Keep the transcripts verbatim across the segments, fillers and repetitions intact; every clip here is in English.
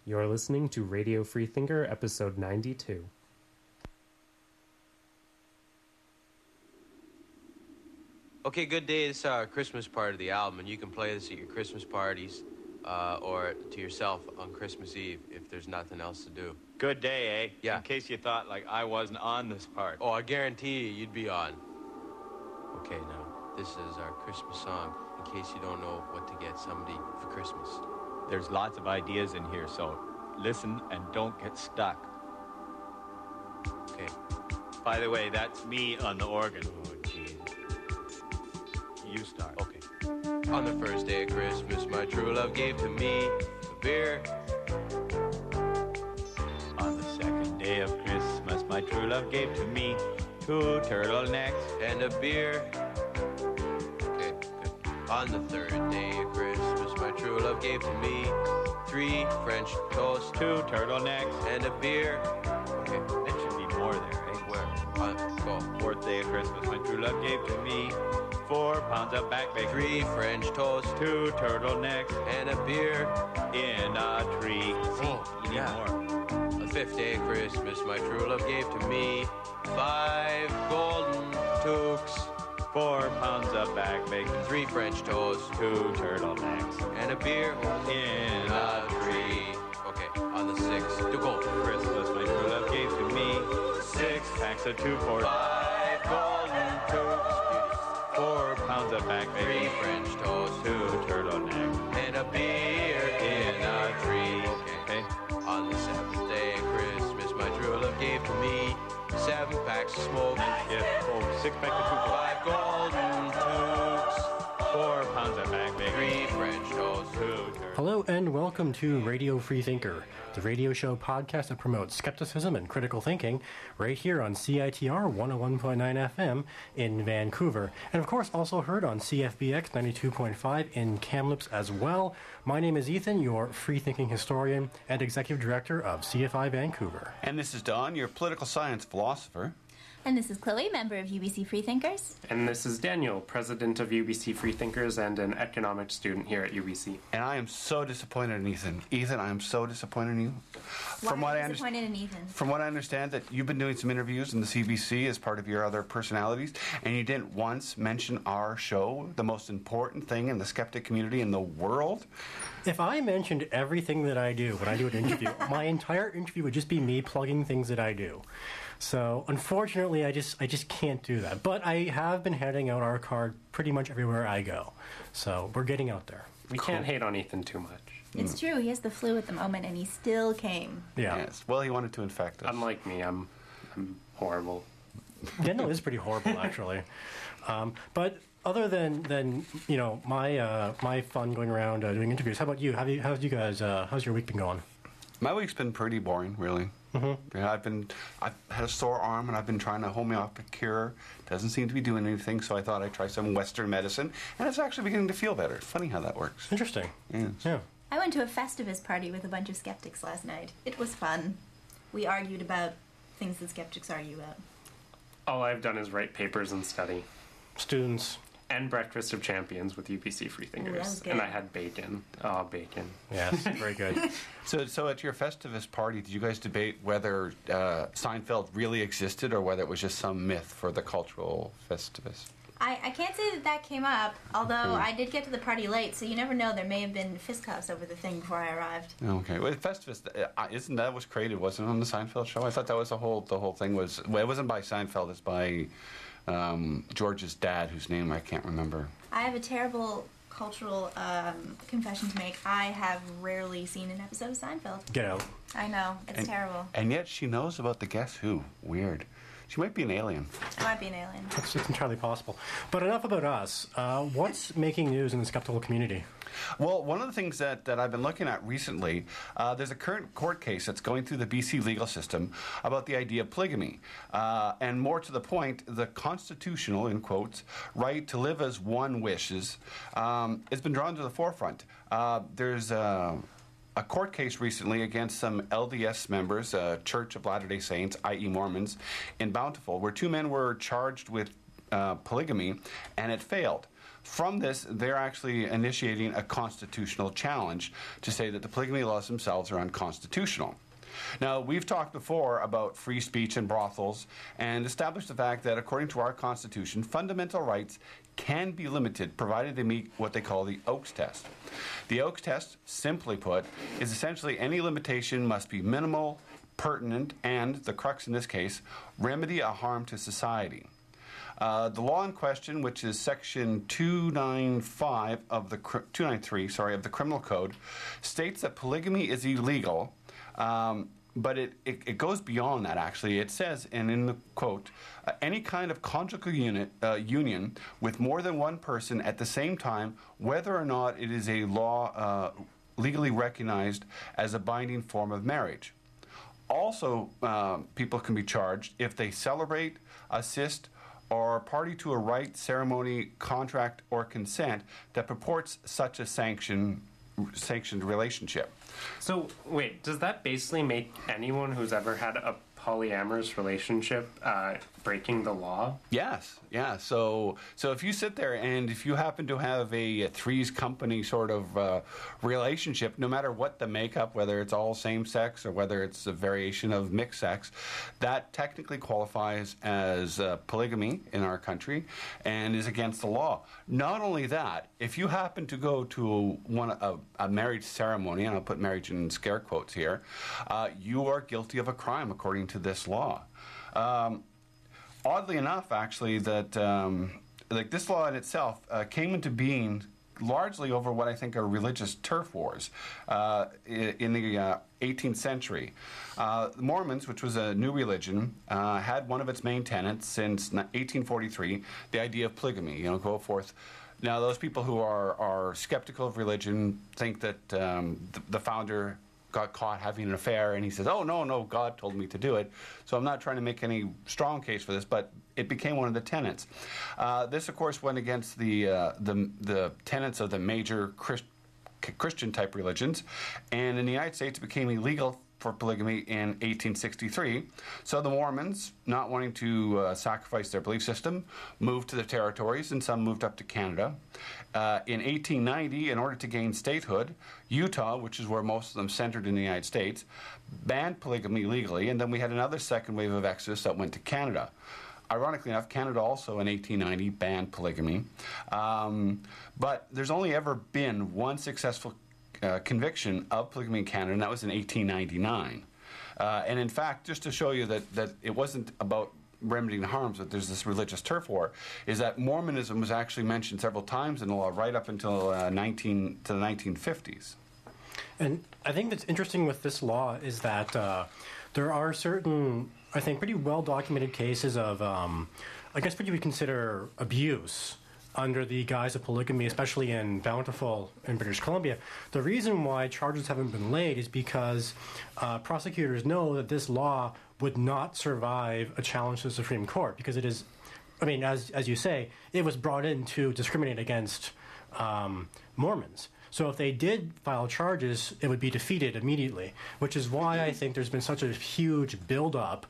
You're listening to Radio Freethinker, episode ninety-two. Okay, Good Day is our Christmas part of the album, and you can play this at your Christmas parties uh, or to yourself on Christmas Eve if there's nothing else to do. Good Day, eh? Yeah. In case you thought, like, I wasn't on this part. Oh, I guarantee you, you'd be on. Okay, now, this is our Christmas song, in case you don't know what to get somebody for Christmas. There's lots of ideas in here, so listen and don't get stuck. Okay. By the way, that's me on the organ. Oh, jeez. You start. Okay. On the first day of Christmas, my true love gave to me a beer. On the second day of Christmas, my true love gave to me two turtlenecks And a beer. Okay, good. On the third day of Christmas, my true love gave to me three French toasts two turtlenecks. and a beer. Okay, There should be more there, eh? where? On, go. Fourth day of Christmas, my true love gave to me four pounds of back bacon, Three French toasts two turtlenecks and a beer. in a tree. See, Oh, you need yeah. more. The fifth day of Christmas, my true love gave to me five golden toques, Four pounds of back bacon, three French toasts, two turtlenecks and a beer in a tree. Okay, on the sixth, to go. Christmas, my true love gave to me six packs of two four, Five golden toques, four pounds of back three bacon, French toasts, two turtlenecks and a beer in a tree. Okay. On the seventh day of Christmas, my true love gave to me seven packs of smoke, Yeah, oh, six packs of two four, five golden toques, four pounds of back bacon, three French toasts. two turtlenecks. Hello and welcome to Radio Freethinker, the radio show podcast that promotes skepticism and critical thinking right here on C I T R one oh one point nine F M in Vancouver. And of course also heard on C F B X ninety-two point five in Kamloops as well. My name is Ethan, your free-thinking historian and executive director of C F I Vancouver. And this is Don, your political science philosopher. And this is Chloe, member of U B C Freethinkers. And this is Daniel, president of U B C Freethinkers and an economics student here at U B C. And I am so disappointed in Ethan. Ethan, I am so disappointed in you. Why what are I you underst- disappointed in Ethan? From what I understand, that you've been doing some interviews in the C B C as part of your other personalities, and you didn't once mention our show, the most important thing in the skeptic community in the world. If I mentioned everything that I do when I do an interview, my entire interview would just be me plugging things that I do. So unfortunately, I just I just can't do that. But I have been handing out our card pretty much everywhere I go. So we're getting out there. We can't hate on Ethan too much. It's true, he has the flu at the moment and he still came. Yeah. Yes. Well, he wanted to infect us. Unlike me, I'm I'm horrible. Daniel is pretty horrible, actually. Um, but other than than you know my uh, my fun going around uh, doing interviews, how about you? How you how's you guys? Uh, how's your week been going? My week's been pretty boring, really. Mm-hmm. Yeah, I've been I've had a sore arm and I've been trying a homeopathic cure. Doesn't seem to be doing anything, so I thought I'd try some Western medicine, and it's actually beginning to feel better. Funny how that works. Interesting. Yes. Yeah. I went to a Festivus party with a bunch of skeptics last night. It was fun. We argued about things that skeptics argue about. All I've done is write papers and study. Students. And Breakfast of Champions with U B C Ooh, that was Freethinkers. good. And I had bacon. Oh, bacon. Yes, very good. So, so at your Festivus party, did you guys debate whether uh, Seinfeld really existed or whether it was just some myth for the cultural Festivus? I, I can't say that that came up, although I did get to the party late, so you never know. There may have been fistcuffs over the thing before I arrived. Okay, well, Festivus uh, isn't that was created? Wasn't it on the Seinfeld show? I thought that was the whole the whole thing was. Well, it wasn't by Seinfeld. It's by um, George's dad, whose name I can't remember. I have a terrible cultural um, confession to make. I have rarely seen an episode of Seinfeld. Get out. I know, it's And- terrible. And yet she knows about the Guess Who. Weird. She might be an alien. I might be an alien. It's, it's entirely possible. But enough about us. Uh, what's making news in the skeptical community? Well, one of the things that, that I've been looking at recently, uh, there's a current court case that's going through the B C legal system about the idea of polygamy. Uh, and more to the point, the constitutional, in quotes, right to live as one wishes um, has been drawn to the forefront. Uh, there's uh, a court case recently against some L D S members, uh, Church of Latter-day Saints, that is. Mormons, in Bountiful, where two men were charged with uh, polygamy, and it failed. From this, they're actually initiating a constitutional challenge to say that the polygamy laws themselves are unconstitutional. Now, we've talked before about free speech and brothels and established the fact that, according to our Constitution, fundamental rights can be limited provided they meet what they call the Oakes test. The Oakes test, simply put, is essentially any limitation must be minimal, pertinent, and, the crux in this case, remedy a harm to society. Uh, the law in question, which is Section two ninety-five of the two ninety-three, sorry, of the Criminal Code, states that polygamy is illegal. Um, but it, it, it goes beyond that, actually. It says, and in the quote, uh, any kind of conjugal unit, uh, union with more than one person at the same time, whether or not it is a law uh, legally recognized as a binding form of marriage. Also, uh, people can be charged if they celebrate, assist, or are party to a rite, ceremony, contract, or consent that purports such a sanction, sanctioned relationship. So, wait, does that basically make anyone who's ever had a polyamorous relationship uh, breaking the law? Yes, yeah. So, so if you sit there and if you happen to have a, a Three's Company sort of uh, relationship, no matter what the makeup, whether it's all same sex or whether it's a variation of mixed sex, that technically qualifies as uh, polygamy in our country and is against the law. Not only that, if you happen to go to one a, a marriage ceremony, and I'll put marriage in scare quotes here, uh, you are guilty of a crime according to this law. Um, oddly enough, actually, that um, like this law in itself uh, came into being largely over what I think are religious turf wars uh, in the uh, eighteenth century. Uh, the Mormons, which was a new religion, uh, had one of its main tenets since eighteen forty-three, the idea of polygamy, you know, go forth. Now, those people who are, are skeptical of religion think that um, the, the founder got caught having an affair, and he says, oh, no, no, God told me to do it. So I'm not trying to make any strong case for this, but it became one of the tenets. Uh, this, of course, went against the, uh, the, the tenets of the major Christ- Christian-type religions, and in the United States it became illegal for polygamy in eighteen sixty-three. So the Mormons, not wanting to uh, sacrifice their belief system, moved to the territories, and some moved up to Canada. Uh, in eighteen ninety, in order to gain statehood, Utah, which is where most of them centered in the United States, banned polygamy legally, and then we had another second wave of exodus that went to Canada. Ironically enough, Canada also in eighteen ninety banned polygamy. Um, but there's only ever been one successful Uh, conviction of polygamy in Canada, and that was in eighteen ninety-nine. Uh, and in fact, just to show you that, that it wasn't about remedying harms, that there's this religious turf war, is that Mormonism was actually mentioned several times in the law right up until uh, nineteen to the nineteen fifties. And I think that's interesting with this law is that uh, there are certain, I think, pretty well-documented cases of, um, I guess what you would consider abuse under the guise of polygamy, especially in Bountiful in British Columbia. The reason why charges haven't been laid is because uh, prosecutors know that this law would not survive a challenge to the Supreme Court, because it is, I mean, as as you say, it was brought in to discriminate against um, Mormons. So if they did file charges, it would be defeated immediately, which is why I think there's been such a huge buildup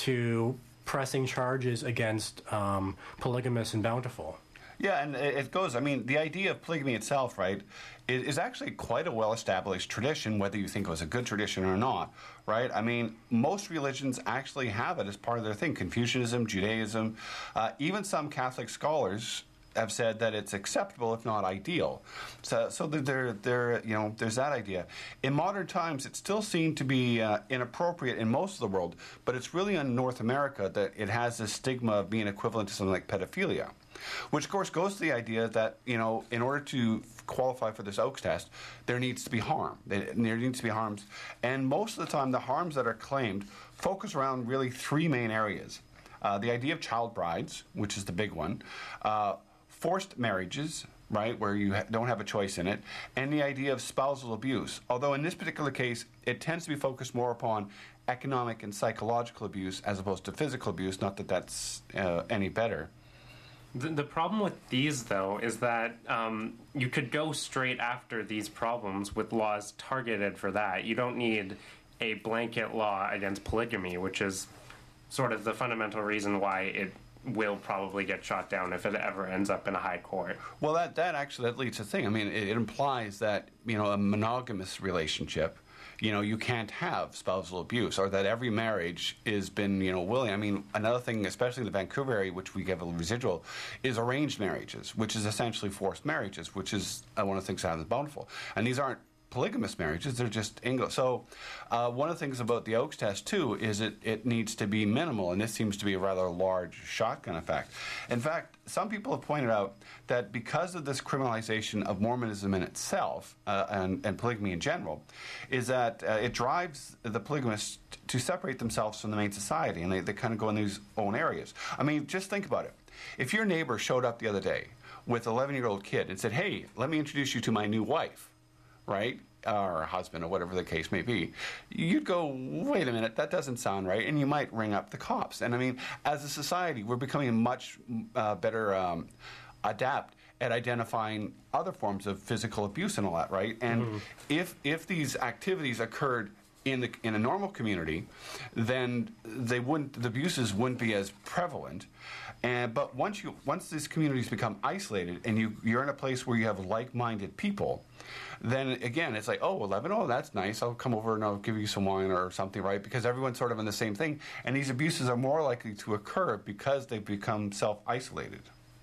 to pressing charges against um, polygamists in Bountiful. Yeah, and it goes, I mean, the idea of polygamy itself, right, is actually quite a well-established tradition, whether you think it was a good tradition or not, right? I mean, most religions actually have it as part of their thing. Confucianism, Judaism, uh, even some Catholic scholars have said that it's acceptable, if not ideal. So, so there, there, you know, there's that idea. In modern times, it's still seen to be uh, inappropriate in most of the world, but it's really in North America that it has this stigma of being equivalent to something like pedophilia. Which, of course, goes to the idea that, you know, in order to qualify for this Oakes test, there needs to be harm. There needs to be harms. And most of the time, the harms that are claimed focus around really three main areas. Uh, the idea of child brides, which is the big one, uh, forced marriages, right, where you ha- don't have a choice in it, and the idea of spousal abuse. Although in this particular case, it tends to be focused more upon economic and psychological abuse as opposed to physical abuse, not that that's uh, any better. The, the problem with these, though, is that um, you could go straight after these problems with laws targeted for that. You don't need a blanket law against polygamy, which is sort of the fundamental reason why it will probably get shot down if it ever ends up in a high court. Well, that, that actually that leads to the thing. I mean, it, it implies that, you know, a monogamous relationship, you know, you can't have spousal abuse, or that every marriage has been, you know, willing. I mean, another thing, especially in the Vancouver area, which we give a residual, is arranged marriages, which is essentially forced marriages, which is uh, one of the things that happens bountiful. And these aren't polygamous marriages, they're just English. So uh, one of the things about the Oakes test, too, is it, it needs to be minimal, and this seems to be a rather large shotgun effect. In fact, some people have pointed out that because of this criminalization of Mormonism in itself, uh, and, and polygamy in general, is that uh, it drives the polygamists to separate themselves from the main society, and they, they kind of go in these own areas. I mean, just think about it. If your neighbor showed up the other day with an eleven-year-old kid and said, hey, let me introduce you to my new wife, right, or husband, or whatever the case may be, you'd go, wait a minute, that doesn't sound right, and you might ring up the cops. And I mean, as a society, we're becoming much uh, better um, adept at identifying other forms of physical abuse and all that, right? And mm-hmm. if if these activities occurred in the in a normal community, then they wouldn't the abuses wouldn't be as prevalent. And but once you once these communities become isolated and you you're in a place where you have like-minded people, then again it's like, oh, eleven, oh, that's nice, I'll come over and I'll give you some wine or something, right? Because everyone's sort of in the same thing, and these abuses are more likely to occur because they've become self-isolated.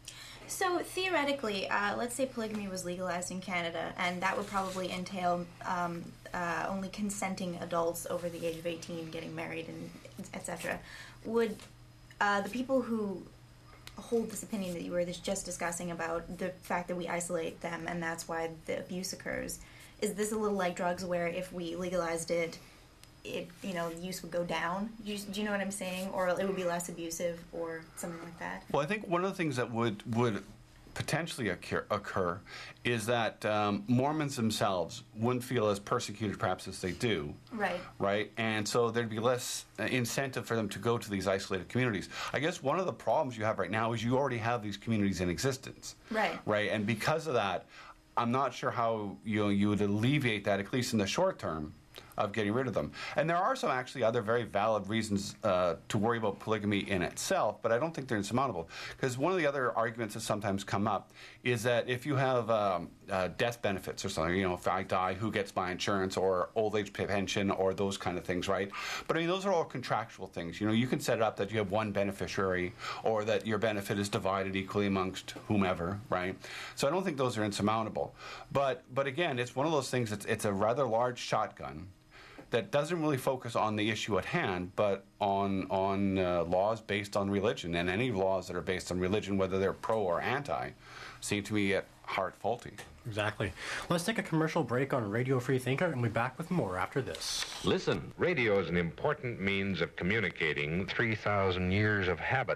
So theoretically, uh, let's say polygamy was legalized in Canada, and that would probably entail um, uh, only consenting adults over the age of eighteen getting married, and et cetera. Would uh, the people who hold this opinion that you were just discussing about the fact that we isolate them and that's why the abuse occurs, is this a little like drugs where if we legalized it, it you know, use would go down? Do you, do you know what I'm saying? Or it would be less abusive or something like that? Well, I think one of the things that would would potentially occur, occur is that um, Mormons themselves wouldn't feel as persecuted perhaps as they do. Right. Right? And so there'd be less uh, incentive for them to go to these isolated communities. I guess one of the problems you have right now is you already have these communities in existence. Right. Right? And because of that, I'm not sure how you know, you would alleviate that, at least in the short term, of getting rid of them. And there are some actually other very valid reasons uh, to worry about polygamy in itself, but I don't think they're insurmountable. Because one of the other arguments that sometimes come up is that if you have um, uh, death benefits or something, you know, if I die, who gets my insurance, or old age pension, or those kind of things, right? But I mean, those are all contractual things. You know, you can set it up that you have one beneficiary, or that your benefit is divided equally amongst whomever, right? So I don't think those are insurmountable. But but again, it's one of those things that's it's a rather large shotgun that doesn't really focus on the issue at hand, but on on uh, laws based on religion. And any laws that are based on religion, whether they're pro or anti, seem to me at heart faulty. Exactly. Let's take a commercial break on Radio Free Thinker, and we'll be back with more after this. Listen, radio is an important means of communicating three thousand years of habit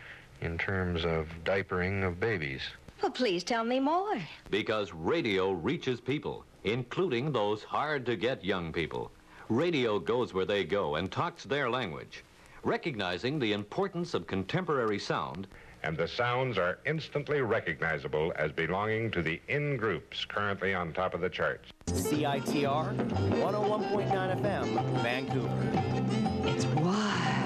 in terms of diapering of babies. Well, please tell me more. Because radio reaches people, including those hard-to-get young people. Radio goes where they go and talks their language, recognizing the importance of contemporary sound. And the sounds are instantly recognizable as belonging to the in-groups currently on top of the charts. C I T R one oh one point nine F M, Vancouver. It's wild.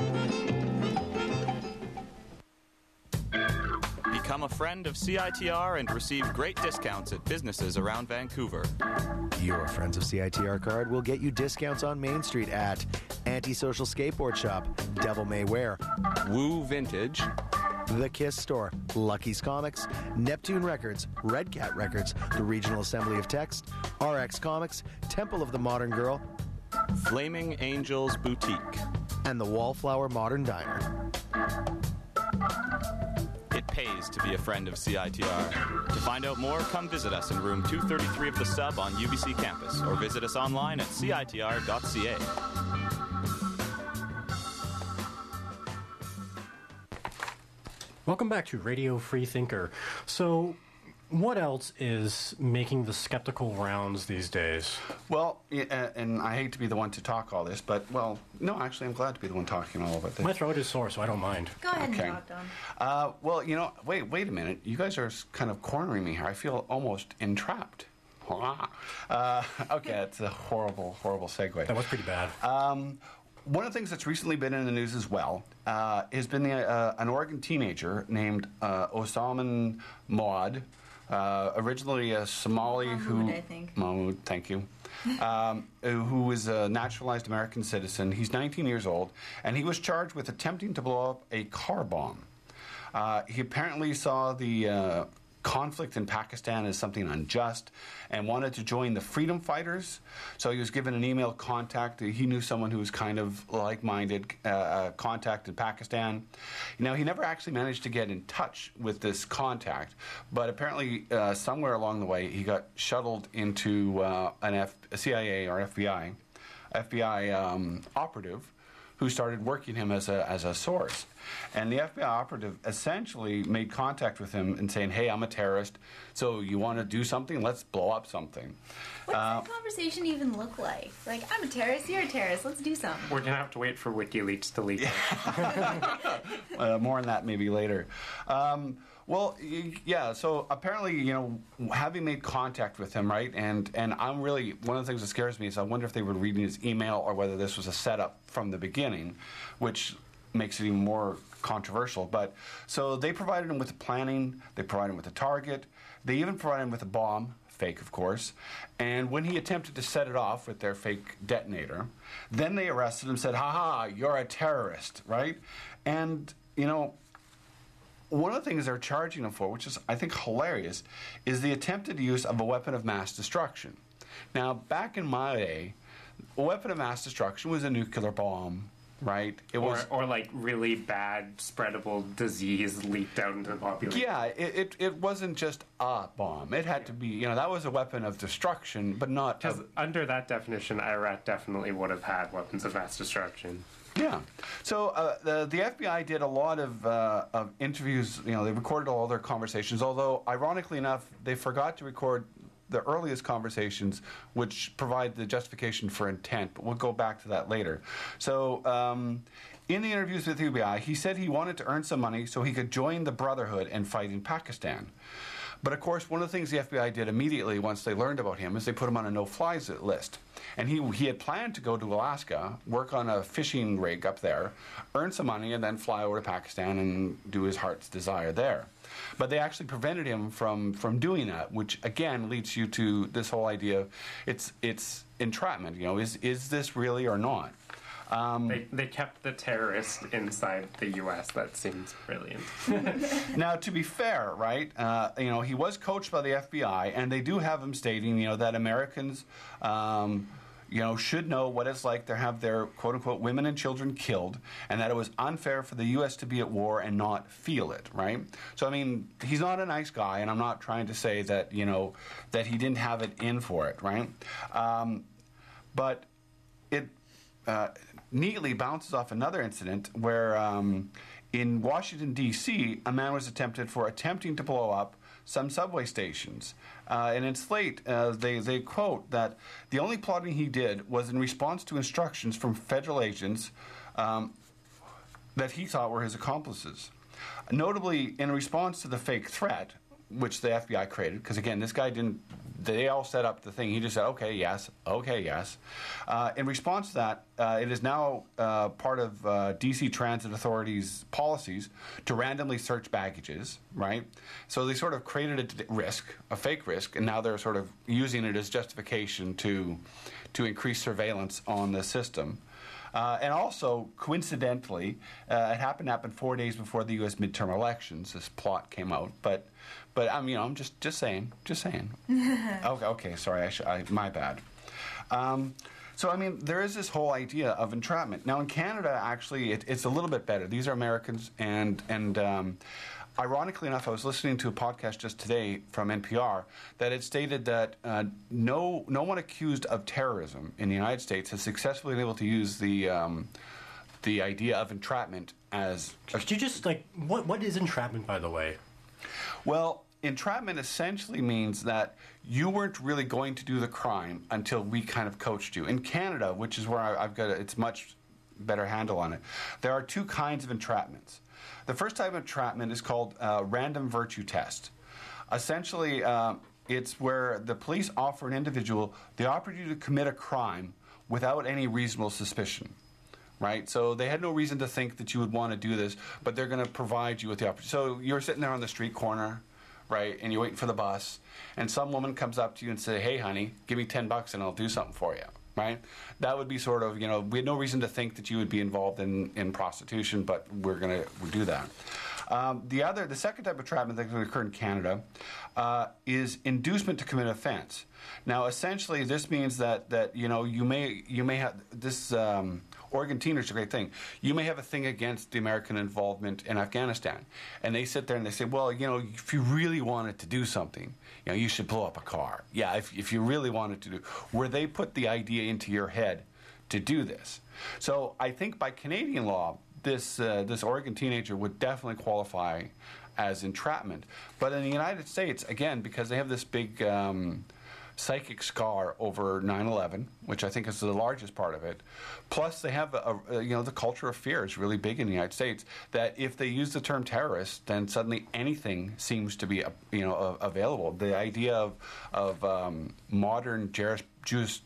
Become a friend of C I T R and receive great discounts at businesses around Vancouver. Your Friends of C I T R card will get you discounts on Main Street at Antisocial Skateboard Shop, Devil May Wear, Woo Vintage, The Kiss Store, Lucky's Comics, Neptune Records, Red Cat Records, the Regional Assembly of Text, R X Comics, Temple of the Modern Girl, Flaming Angels Boutique, and the Wallflower Modern Diner. It pays to be a friend of C I T R. To find out more, come visit us in room two thirty-three of the Sub on U B C campus, or visit us online at C I T R dot C A. Welcome back to Radio Free Thinker. So, what else is making the skeptical rounds these days? Well, yeah, and I hate to be the one to talk all this, but, well, no, actually, I'm glad to be the one talking all about this. My throat is sore, so I don't mind. Go ahead okay. and talk, Don. Uh, well, you know, wait, wait a minute. You guys are kind of cornering me here. I feel almost entrapped. Uh, okay, that's a horrible, horrible segue. That was pretty bad. Um, one of the things that's recently been in the news as well uh, has been the, uh, an Oregon teenager named uh, Osman Moad, uh, originally a Somali Mahmoud, who... I think. Mahmoud, thank you. um, who is a naturalized American citizen. He's nineteen years old, and he was charged with attempting to blow up a car bomb. Uh, he apparently saw the uh, conflict in Pakistan as something unjust and wanted to join the freedom fighters. So he was given an email contact. He knew someone who was kind of like-minded uh, contact in Pakistan. Now, he never actually managed to get in touch with this contact, but apparently uh, somewhere along the way he got shuttled into uh, an F- a C I A or F B I, F B I um, operative who started working him as a as a source. And the F B I operative essentially made contact with him and saying, hey, I'm a terrorist, so you want to do something? Let's blow up something. What does Uh, that conversation even look like? Like, I'm a terrorist, you're a terrorist, let's do something. We're going to have to wait for WikiLeaks to leak it. uh, more on that maybe later. Um, well, y- yeah, so apparently, you know, having made contact with him, right, and, and I'm really, one of the things that scares me is I wonder if they were reading his email or whether this was a setup from the beginning, which makes it even more controversial. But so they provided him with the planning, they provided him with a target, they even provided him with a bomb, fake of course, and when he attempted to set it off with their fake detonator, then they arrested him and said, ha ha, you're a terrorist, right? And, you know, one of the things they're charging him for, which is, I think, hilarious, is the attempted use of a weapon of mass destruction. Now, back in my day, a weapon of mass destruction was a nuclear bomb, right? It or, was, or like really bad spreadable disease leaked out into the population. yeah, it, it, it wasn't just a bomb. It had to be, you know, that was a weapon of destruction, but not... Because a- under that definition, Iraq definitely would have had weapons of mass destruction. Yeah. So uh, the the F B I did a lot of, uh, of interviews. You know, they recorded all their conversations. Although, ironically enough, they forgot to record the earliest conversations, which provide the justification for intent. But we'll go back to that later. So. Um, in the interviews with the F B I, he said he wanted to earn some money so he could join the Brotherhood and fight in Pakistan. But of course, one of the things the F B I did immediately once they learned about him is they put him on a no-fly list. And he he had planned to go to Alaska, work on a fishing rig up there, earn some money, and then fly over to Pakistan and do his heart's desire there. But they actually prevented him from, from doing that, which again leads you to this whole idea of it's it's entrapment. You know, is is this really or not? Um, they, they kept the terrorist inside the U S That seems brilliant. Now, to be fair, right, uh, you know, he was coached by the F B I, and they do have him stating, you know, that Americans, um, you know, should know what it's like to have their, quote-unquote, women and children killed, and that it was unfair for the U S to be at war and not feel it, right? So, I mean, he's not a nice guy, and I'm not trying to say that, you know, that he didn't have it in for it, right? Um, but it... Uh, neatly bounces off another incident where um, in Washington, D C, a man was attempted for attempting to blow up some subway stations. Uh, and in Slate, uh, they, they quote that the only plotting he did was in response to instructions from federal agents um, that he thought were his accomplices. Notably, in response to the fake threat, which the F B I created, because again, this guy didn't, they all set up the thing. He just said, okay, yes, okay, yes. Uh, in response to that, uh, it is now uh, part of uh, D C Transit Authority's policies to randomly search baggages, right? So they sort of created a risk, a fake risk, and now they're sort of using it as justification to, to increase surveillance on the system. Uh, and also, coincidentally, uh, it happened to happen four days before the U S midterm elections. This plot came out, but, but I'm, you know, I'm just, just saying, just saying. okay, okay, sorry, I sh- I, my bad. Um, so, I mean, there is this whole idea of entrapment. Now, in Canada, actually, it, it's a little bit better. These are Americans, and and um, ironically enough, I was listening to a podcast just today from N P R that it stated that uh, no no one accused of terrorism in the United States has successfully been able to use the um, the idea of entrapment as. Could you just like what what is entrapment, by the way? Well, entrapment essentially means that you weren't really going to do the crime until we kind of coached you. In Canada, which is where I, I've got a, it's much better handle on it, there are two kinds of entrapments. The first type of entrapment is called uh, random virtue test. Essentially, uh, it's where the police offer an individual the opportunity to commit a crime without any reasonable suspicion. right? So they had no reason to think that you would want to do this, but they're going to provide you with the opportunity. So you're sitting there on the street corner, right, and you're waiting for the bus, and some woman comes up to you and say, hey, honey, give me ten bucks and I'll do something for you, right? That would be sort of, you know, we had no reason to think that you would be involved in, in prostitution, but we're going to do that. Um, the other, the second type of entrapment that can occur in Canada uh, is inducement to commit offense. Now, essentially, this means that that you know you may you may have this. Um, Oregon Teeners is a great thing. You may have a thing against the American involvement in Afghanistan, and they sit there and they say, well, you know, if you really wanted to do something, you know, you should blow up a car. Yeah, if if you really wanted to do, where they put the idea into your head to do this. So I think by Canadian law, this uh, this Oregon teenager would definitely qualify as entrapment. But in the United States, again, because they have this big um, psychic scar over nine eleven, which I think is the largest part of it, plus they have, a, a, you know, the culture of fear is really big in the United States, that if they use the term terrorist, then suddenly anything seems to be, you know, uh, available. The idea of, of um, modern juris, juris,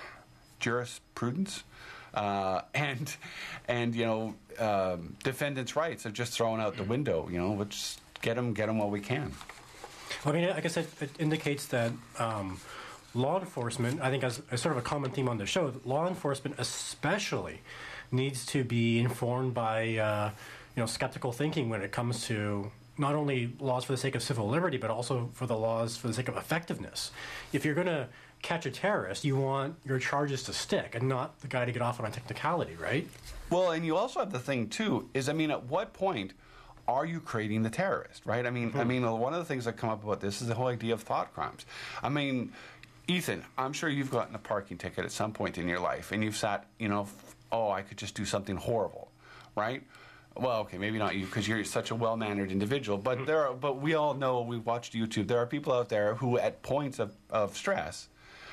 jurisprudence Uh, and and you know um, defendants' rights are just thrown out the window. You know, let's get them, get them while we can. Well, I mean, I guess it, it indicates that um, law enforcement, I think, as, as sort of a common theme on the show, law enforcement especially needs to be informed by uh, you know skeptical thinking when it comes to not only laws for the sake of civil liberty, but also for the laws for the sake of effectiveness. If you're going to catch a terrorist, you want your charges to stick and not the guy to get off on a technicality, right? Well, and you also have the thing, too, is, I mean, at what point are you creating the terrorist, right? I mean, mm-hmm. I mean, one of the things that come up about this is the whole idea of thought crimes. I mean, Ethan, I'm sure you've gotten a parking ticket at some point in your life, and you've sat, you know, oh, I could just do something horrible, right? Well, okay, maybe not you, because you're such a well-mannered individual. But there, are, but we all know, we've watched YouTube. There are people out there who, at points of, of stress,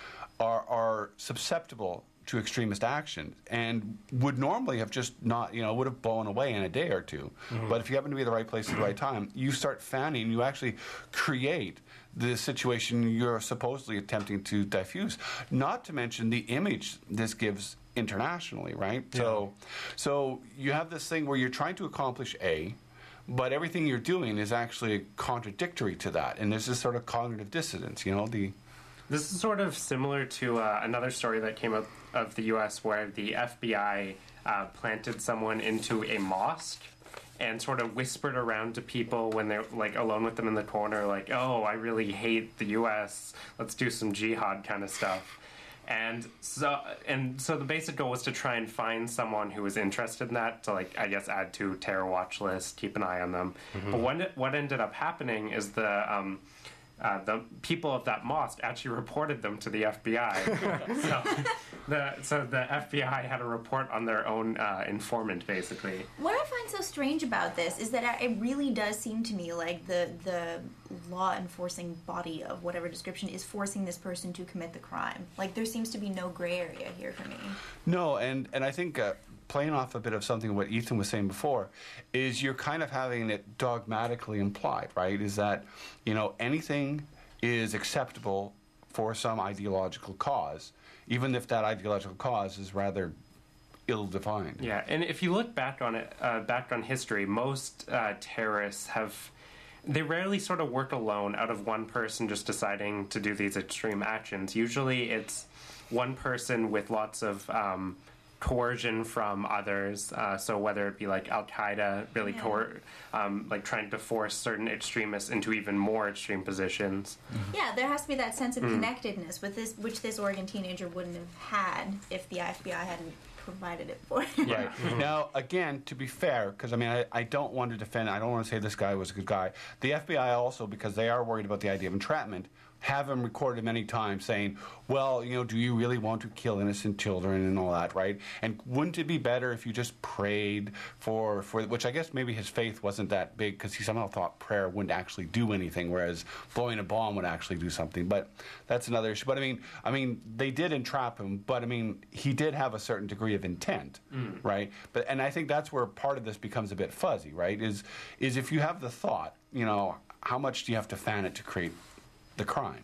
are are susceptible to extremist action and would normally have just not, you know, would have blown away in a day or two. Mm-hmm. But if you happen to be at the right place at the right time, you start fanning, you actually create the situation you're supposedly attempting to diffuse. Not to mention the image this gives internationally, right? Yeah. So, so you have this thing where you're trying to accomplish A, but everything you're doing is actually contradictory to that, and there's this sort of cognitive dissonance, you know, the... This is sort of similar to uh, another story that came out of the U S where the F B I uh, planted someone into a mosque and sort of whispered around to people when they're like alone with them in the corner, like, oh, I really hate the U S, let's do some jihad kind of stuff. And so and so the basic goal was to try and find someone who was interested in that, to, like, I guess, add to terror watch list, keep an eye on them. Mm-hmm. But what, what ended up happening is the... Um, Uh, the people of that mosque actually reported them to the F B I. so, the, so the F B I had a report on their own uh, informant, basically. What I find so strange about this is that it really does seem to me like the the law enforcing body of whatever description is forcing this person to commit the crime. Like, there seems to be no gray area here for me. No, and, and I think... Uh, playing off a bit of something what Ethan was saying before, is you're kind of having it dogmatically implied, right? Is that, you know, anything is acceptable for some ideological cause, even if that ideological cause is rather ill-defined. Yeah, and if you look back on it, uh, back on history, most uh, terrorists have... They rarely sort of work alone out of one person just deciding to do these extreme actions. Usually it's one person with lots of... Um, coercion from others, uh, so whether it be like Al-Qaeda really yeah. coer- um, like trying to force certain extremists into even more extreme positions. Mm-hmm. Yeah, there has to be that sense of mm. connectedness with this, which this Oregon teenager wouldn't have had if the F B I hadn't provided it for him. Right. Mm-hmm. Now, again, to be fair, because I mean, I, I don't want to defend, I don't want to say this guy was a good guy. The F B I also, because they are worried about the idea of entrapment, have him recorded many times saying, well, you know, do you really want to kill innocent children and all that, right? And wouldn't it be better if you just prayed for, for which I guess maybe his faith wasn't that big because he somehow thought prayer wouldn't actually do anything, whereas blowing a bomb would actually do something. But that's another issue. But I mean, I mean, they did entrap him, but I mean, he did have a certain degree of intent, mm. right? But and I think that's where part of this becomes a bit fuzzy, right? Is is if you have the thought, you know, how much do you have to fan it to create the crime,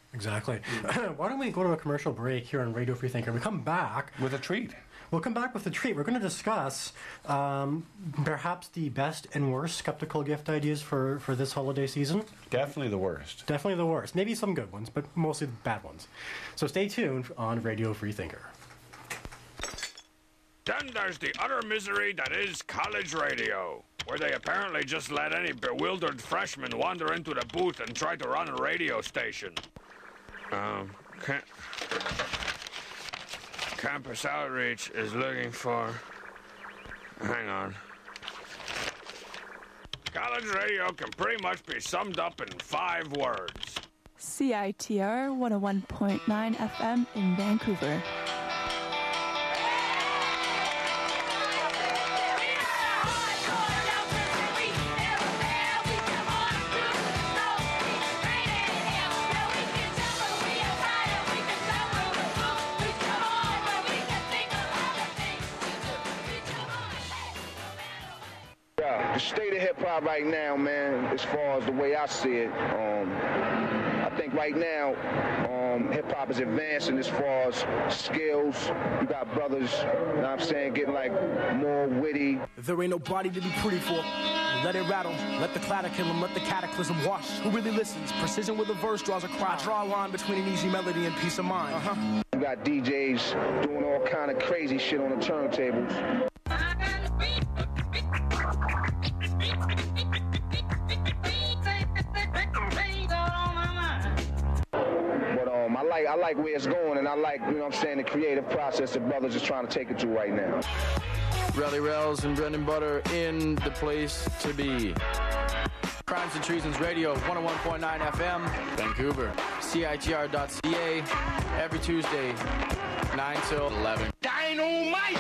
Exactly. Why don't we go to a commercial break here on Radio Free Thinker? We come back with a treat. We'll come back with a treat. We're going to discuss um, perhaps the best and worst skeptical gift ideas for, for this holiday season. Definitely the worst. Definitely the worst. Maybe some good ones, but mostly the bad ones. So stay tuned on Radio Free Thinker. Then there's the utter misery that is college radio, where they apparently just let any bewildered freshman wander into the booth and try to run a radio station. Um, can't... Campus Outreach is looking for... Hang on. College radio can pretty much be summed up in five words. C I T R one oh one point nine F M in Vancouver. The state of hip-hop right now, man, as far as the way I see it, um, I think right now um, hip-hop is advancing as far as skills. You got brothers, you know what I'm saying, getting like more witty. There ain't nobody to be pretty for. Let it rattle, let the clatter kill him, let the cataclysm wash. Who really listens? Precision with a verse draws a crowd. Draw a line between an easy melody and peace of mind. Uh-huh. You got D Js doing all kind of crazy shit on the turntables. I like I like where it's going, and I like, you know what I'm saying, the creative process that brothers are trying to take it to right now. Rally Rails and Brendan Butter in the place to be. Crimes and Treasons Radio, one oh one point nine F M, Vancouver. C I T R dot C A, every Tuesday, nine till eleven. Dynamite!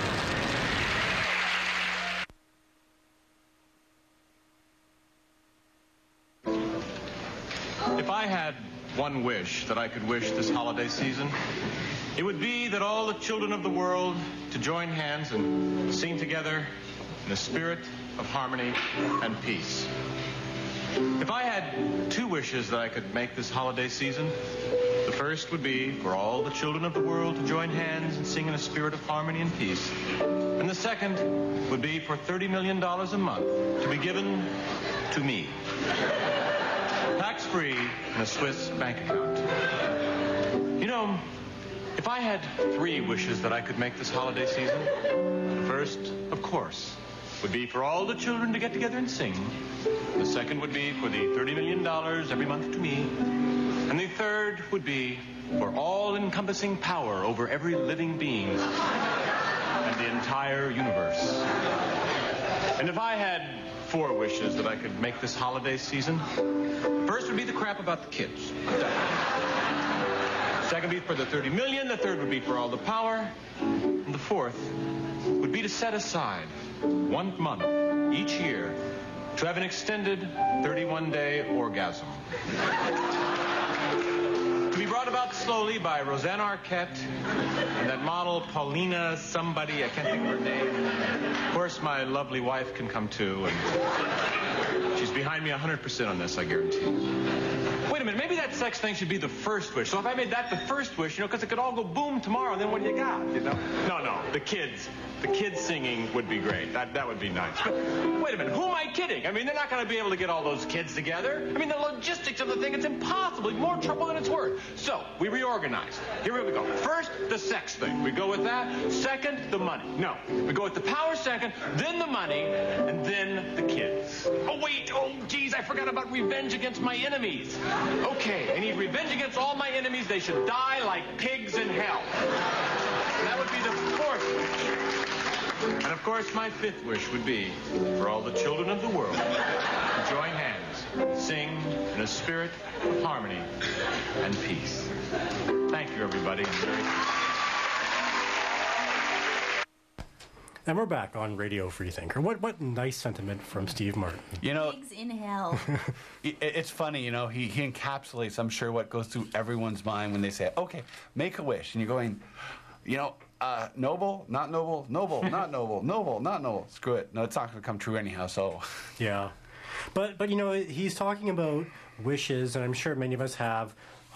If I had one wish that I could wish this holiday season, it would be that all the children of the world to join hands and sing together in a spirit of harmony and peace. If I had two wishes that I could make this holiday season, the first would be for all the children of the world to join hands and sing in a spirit of harmony and peace. And the second would be for thirty million dollars a month to be given to me, tax-free in a Swiss bank account. You know, if I had three wishes that I could make this holiday season, the first, of course, would be for all the children to get together and sing. The second would be for the thirty million dollars every month to me. And the third would be for all-encompassing power over every living being and the entire universe. And if I had four wishes that I could make this holiday season, the first would be the crap about the kids. Second would be for the thirty million. The third would be for all the power. And the fourth would be to set aside one month each year to have an extended thirty-one day orgasm. To be brought about slowly by Rosanna Arquette and that model Paulina somebody, I can't think of her name. Of course, my lovely wife can come too, and she's behind me one hundred percent on this, I guarantee. Wait a minute, maybe that sex thing should be the first wish. So if I made that the first wish, you know, because it could all go boom tomorrow, then what do you got, you know? No, no, the kids. The kids singing would be great. That that would be nice. But wait a minute, who am I kidding? I mean, they're not going to be able to get all those kids together. I mean, the logistics of the thing, it's impossible. More trouble than it's worth. So, we reorganized. Here we go. First, the sex thing. We go with that. Second, the money. No. We go with the power second, then the money, and then the kids. Oh, wait. Oh, geez, I forgot about revenge against my enemies. Okay, I need revenge against all my enemies. They should die like pigs in hell. That would be the fourth wish. And of course, my fifth wish would be for all the children of the world to join hands, sing in a spirit of harmony and peace. Thank you, everybody. And we're back on Radio Free Thinker. What what nice sentiment from Steve Martin. You know, Pigs in hell. it, it's funny, you know, he, he encapsulates, I'm sure, what goes through everyone's mind when they say, okay, make a wish. And you're going, you know, Uh, noble, not noble, noble, not noble, noble, not noble. Screw it. No, it's not going to come true anyhow, so. Yeah. But, but, you know, he's talking about wishes, and I'm sure many of us have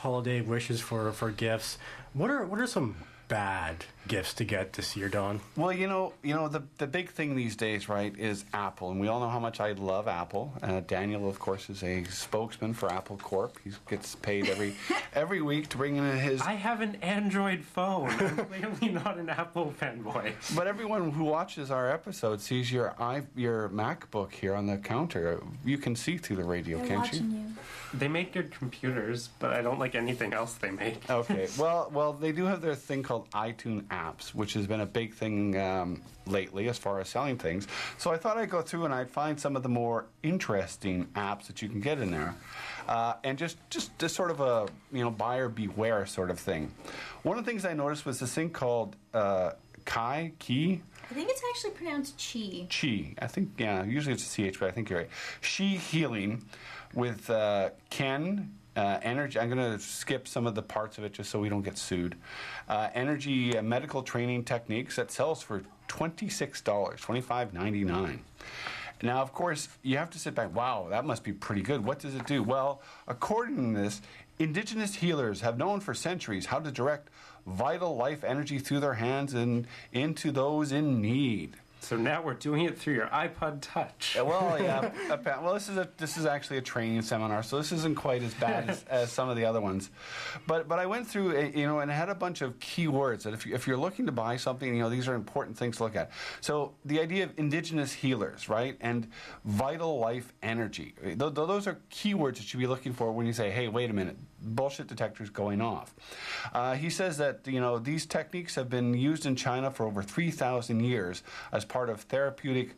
holiday wishes for, for gifts. What are what are some bad gifts to get this year, Don? Well, you know, you know the the big thing these days, right, is Apple, and we all know how much I love Apple. Uh, Daniel, of course, is a spokesman for Apple Corp. He gets paid every every week to bring in his. I have an Android phone. I'm clearly not an Apple fanboy. But everyone who watches our episode sees your i your MacBook here on the counter. You can see through the radio, They're can't you? you? They make good computers, but I don't like anything else they make. Okay. Well, well, they do have their thing called iTunes apps, which has been a big thing um, lately as far as selling things. So I thought I'd go through and I'd find some of the more interesting apps that you can get in there, uh, and just just just sort of a you know buyer beware sort of thing. One of the things I noticed was this thing called uh, Kai Key. I think it's actually pronounced Chi. Chi. I think, yeah, usually it's a C H, but I think you're right. She Healing with uh, Ken uh, Energy. I'm going to skip some of the parts of it just so we don't get sued. Uh, energy uh, Medical Training Techniques that sells for twenty-six dollars, twenty-five ninety-nine. Now, of course, you have to sit back. Wow, that must be pretty good. What does it do? Well, according to this, indigenous healers have known for centuries how to direct vital life energy through their hands and into those in need. So now we're doing it through your iPod Touch. Yeah, well, yeah. Well, this is a this is actually a training seminar, so this isn't quite as bad as, as some of the other ones. But but I went through, a, you know, and it had a bunch of keywords that if you, if you're looking to buy something, you know, these are important things to look at. So the idea of indigenous healers, right, and vital life energy. Th- those are keywords that you should be looking for when you say, hey, wait a minute, bullshit detector's going off. Uh, he says that, you know, these techniques have been used in China for over three thousand years as part of therapeutic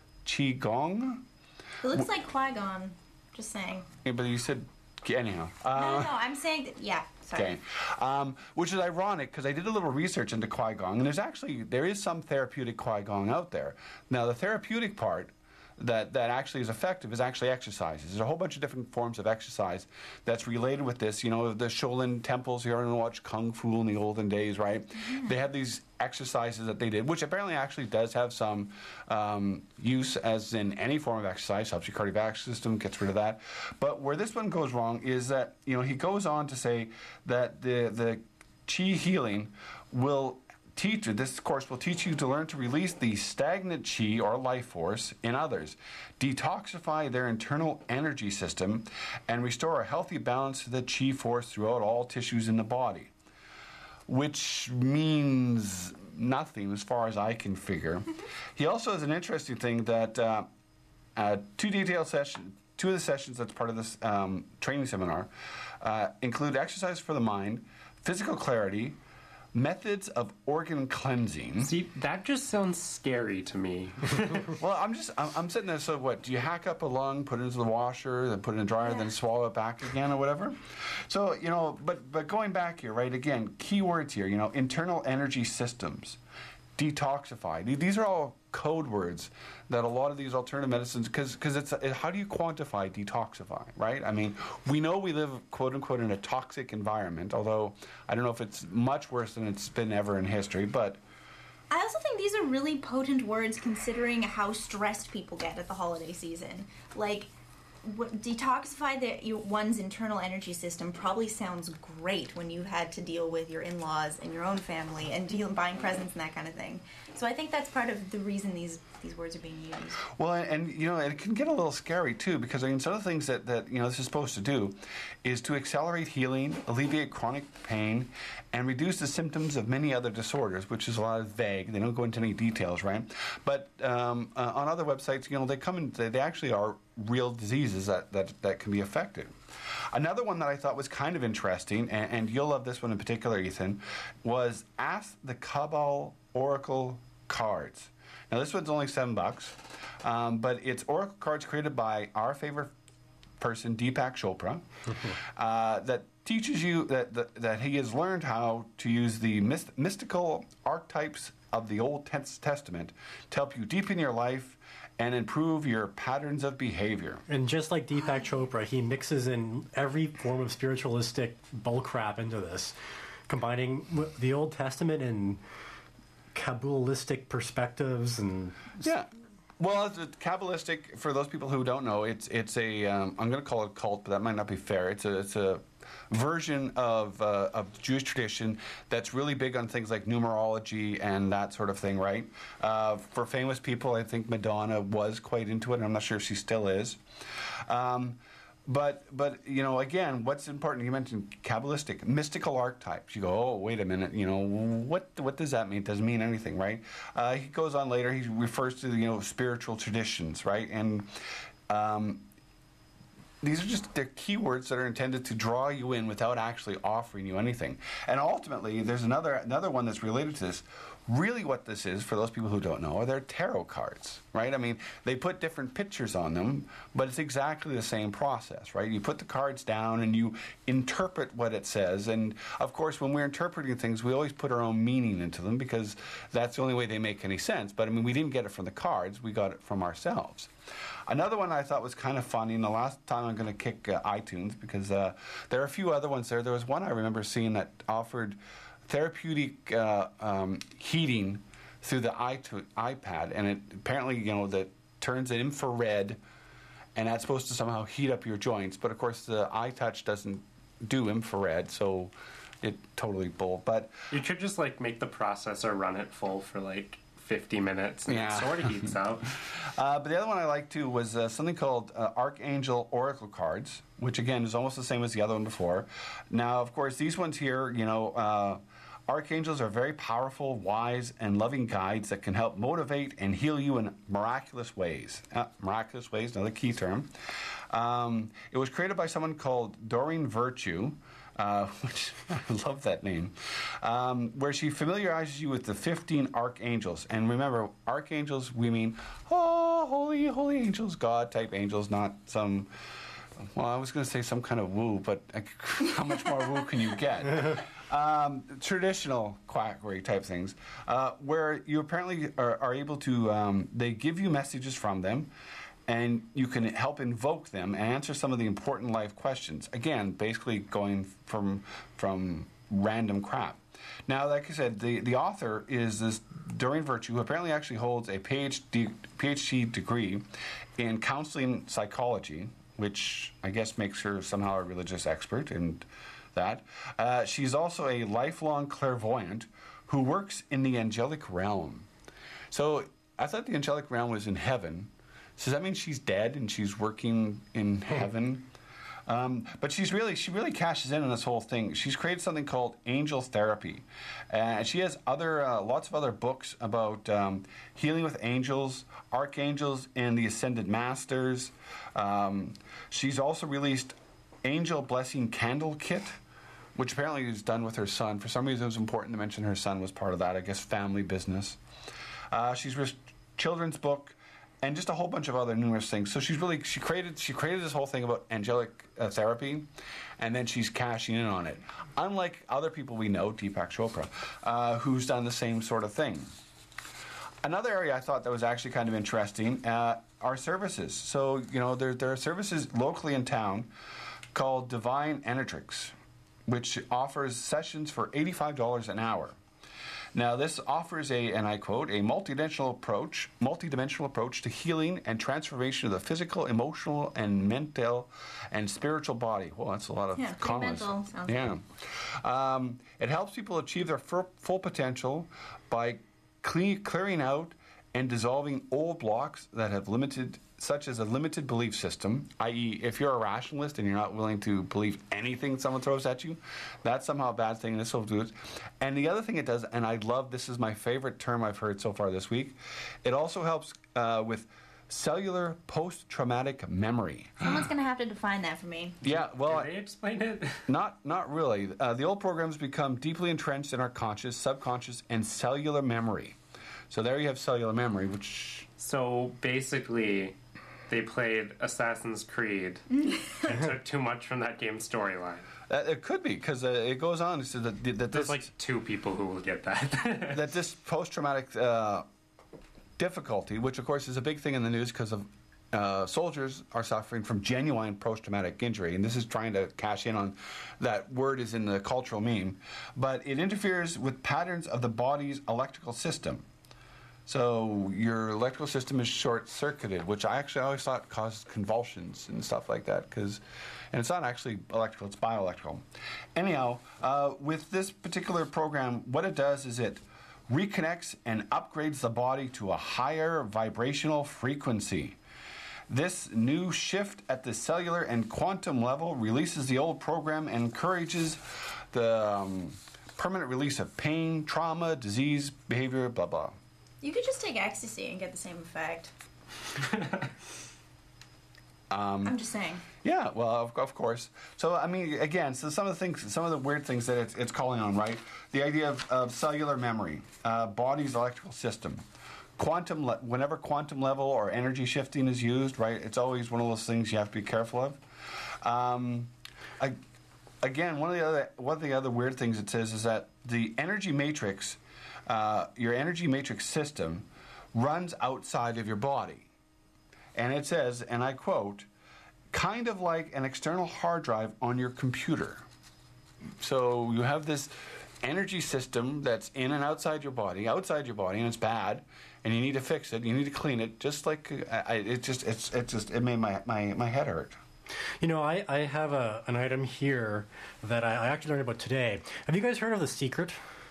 Qigong. It looks like Qui-Gon, just saying. Yeah, but you said, anyhow. no, Uh, no, no, I'm saying that, yeah, sorry. Okay, um, which is ironic because I did a little research into Qui-Gon, and there's actually, there is some therapeutic Qui-Gon out there. Now, the therapeutic part that, that actually is effective is actually exercises. There's a whole bunch of different forms of exercise that's related with this. You know, the Shaolin temples, you ever watch Kung Fu in the olden days, right? Mm-hmm. They had these exercises that they did, which apparently actually does have some um, use as in any form of exercise, helps your cardiovascular system, gets rid of that. But where this one goes wrong is that, you know, he goes on to say that the, the Qi healing will teach you, this course will teach you to learn to release the stagnant Qi or life force in others, detoxify their internal energy system, and restore a healthy balance to the Qi force throughout all tissues in the body. Which means nothing as far as I can figure. He also has an interesting thing that uh, uh, two detailed sessions, two of the sessions that's part of this um, training seminar uh, include exercise for the mind, physical clarity, methods of organ cleansing. See, that just sounds scary to me. Well, I'm just, I'm, I'm sitting there, so what, do you hack up a lung, put it into the washer, then put it in a dryer, yeah. then swallow it back again or whatever? So, you know, but, but going back here, right, again, key words here, you know, internal energy systems, detoxify. These are all code words that a lot of these alternative medicines, because because it's it, how do you quantify detoxify, right? I mean, we know we live, quote unquote, in a toxic environment, although I don't know if it's much worse than it's been ever in history, but I also think these are really potent words considering how stressed people get at the holiday season. Like, w- detoxify the, your, one's internal energy system probably sounds great when you've had to deal with your in-laws and your own family and deal, buying presents and that kind of thing. So I think that's part of the reason these, these words are being used. Well, and, and you know, it can get a little scary too, because I mean, some of the things that, that you know this is supposed to do is to accelerate healing, alleviate chronic pain, and reduce the symptoms of many other disorders, which is a lot of vague. They don't go into any details, right? But um, uh, on other websites, you know, they come in. They, they actually are real diseases that, that, that can be affected. Another one that I thought was kind of interesting, and, and you'll love this one in particular, Ethan, was Ask the Cabal Oracle cards. Now, this one's only seven bucks, um, but it's oracle cards created by our favorite person, Deepak Chopra, uh, that teaches you that, that that he has learned how to use the myst- mystical archetypes of the Old Testament to help you deepen your life and improve your patterns of behavior. And just like Deepak Chopra, he mixes in every form of spiritualistic bullcrap into this, combining the Old Testament and Kabbalistic perspectives and yeah. Well, it's Kabbalistic, for those people who don't know, it's it's a um, I'm going to call it a cult, but that might not be fair. It's a it's a version of uh, of Jewish tradition that's really big on things like numerology and that sort of thing, right? Uh, for famous people, I think Madonna was quite into it, and I'm not sure if she still is. Um, But, but you know, again, what's important, you mentioned Kabbalistic, mystical archetypes. You go, oh, wait a minute, you know, what what does that mean? It doesn't mean anything, right? Uh, he goes on later, he refers to, you know, spiritual traditions, right? And um, these are just the keywords that are intended to draw you in without actually offering you anything. And ultimately, there's another another one that's related to this. Really what this is, for those people who don't know, are they're tarot cards, right? I mean, they put different pictures on them, but it's exactly the same process, right? You put the cards down and you interpret what it says. And, of course, when we're interpreting things, we always put our own meaning into them because that's the only way they make any sense. But, I mean, we didn't get it from the cards. We got it from ourselves. Another one I thought was kind of funny, and the last time I'm going to kick uh, iTunes because uh, there are a few other ones there. There was one I remember seeing that offered therapeutic uh, um, heating through the iPad, and it apparently, you know, that turns it infrared, and that's supposed to somehow heat up your joints. But of course, the iTouch doesn't do infrared, so it totally bull. But you could just like make the processor run it full for like fifty minutes, and yeah. it sort of heats out. Uh, but the other one I liked too was uh, something called uh, Archangel Oracle cards, which again is almost the same as the other one before. Now, of course, these ones here, you know. Uh, Archangels are very powerful, wise, and loving guides that can help motivate and heal you in miraculous ways. Uh, miraculous ways, another key term. Um, it was created by someone called Doreen Virtue, uh, which I love that name, um, where she familiarizes you with the fifteen archangels. And remember, archangels, we mean, oh, holy, holy angels, God-type angels, not some... Well, I was going to say some kind of woo, but how much more woo can you get? Um, traditional quackery type things, uh, where you apparently are, are able to, um, they give you messages from them, and you can help invoke them and answer some of the important life questions. Again, basically going from from random crap. Now, like I said, the, the author is this Doreen Virtue, who apparently actually holds a PhD, PhD degree in counseling psychology, which I guess makes her somehow a religious expert in that. Uh, she's also a lifelong clairvoyant who works in the angelic realm. So I thought the angelic realm was in heaven. So does that mean she's dead and she's working in heaven? Um, but she's really, she really cashes in on this whole thing. She's created something called Angel Therapy. And uh, she has other, uh, lots of other books about um, healing with angels, archangels, and the ascended masters. Um, she's also released Angel Blessing Candle Kit, which apparently is done with her son. For some reason, it was important to mention her son was part of that, I guess, family business. Uh, she's written a children's book, and just a whole bunch of other numerous things. So she's really, she created she created this whole thing about angelic uh, therapy, and then she's cashing in on it. Unlike other people we know, Deepak Chopra, uh, who's done the same sort of thing. Another area I thought that was actually kind of interesting uh, are services. So, you know, there, there are services locally in town called Divine Energetrix, which offers sessions for eighty-five dollars an hour. Now, this offers a, and I quote, a multidimensional approach, multidimensional approach to healing and transformation of the physical, emotional, and mental and spiritual body. Well, that's a lot of yeah, commas. Mental, sounds yeah. Um, it helps people achieve their full, full potential by cle- clearing out and dissolving old blocks that have limited, such as a limited belief system, that is, if you're a rationalist and you're not willing to believe anything someone throws at you, that's somehow a bad thing. This will do it. And the other thing it does, and I love, this is my favorite term I've heard so far this week, it also helps uh, with cellular post-traumatic memory. Someone's going to have to define that for me. Yeah, well... Did they explain it? Not, not really. Uh, the old programs become deeply entrenched in our conscious, subconscious, and cellular memory. So there you have cellular memory, which... So basically, they played Assassin's Creed and took too much from that game's storyline. Uh, it could be, because uh, it goes on so that, that There's this, like two people who will get that. that this post-traumatic uh, difficulty, which of course is a big thing in the news because of uh, soldiers are suffering from genuine post-traumatic injury, and this is trying to cash in on that word is in the cultural meme, but it interferes with patterns of the body's electrical system. So your electrical system is short-circuited, which I actually always thought caused convulsions and stuff like that, because, and it's not actually electrical, it's bioelectrical. Anyhow, uh, with this particular program, what it does is it reconnects and upgrades the body to a higher vibrational frequency. This new shift at the cellular and quantum level releases the old program and encourages the um, permanent release of pain, trauma, disease, behavior, blah, blah. You could just take ecstasy and get the same effect. um, I'm just saying. Yeah, well, of, of course. So, I mean, again, so some of the things, some of the weird things that it's, it's calling on, right? The idea of, of cellular memory, uh, body's electrical system, quantum, le- whenever quantum level or energy shifting is used, right? It's always one of those things you have to be careful of. Um, I, again, one of the other one of the other weird things it says is that the energy matrix. Uh, your energy matrix system runs outside of your body. And it says, and I quote, kind of like an external hard drive on your computer. So you have this energy system that's in and outside your body, outside your body, and it's bad, and you need to fix it, you need to clean it, just like, uh, I, it just, it's, it just, it made my, my, my head hurt. You know, I, I have a, an item here that I, I actually learned about today. Have you guys heard of The Secret?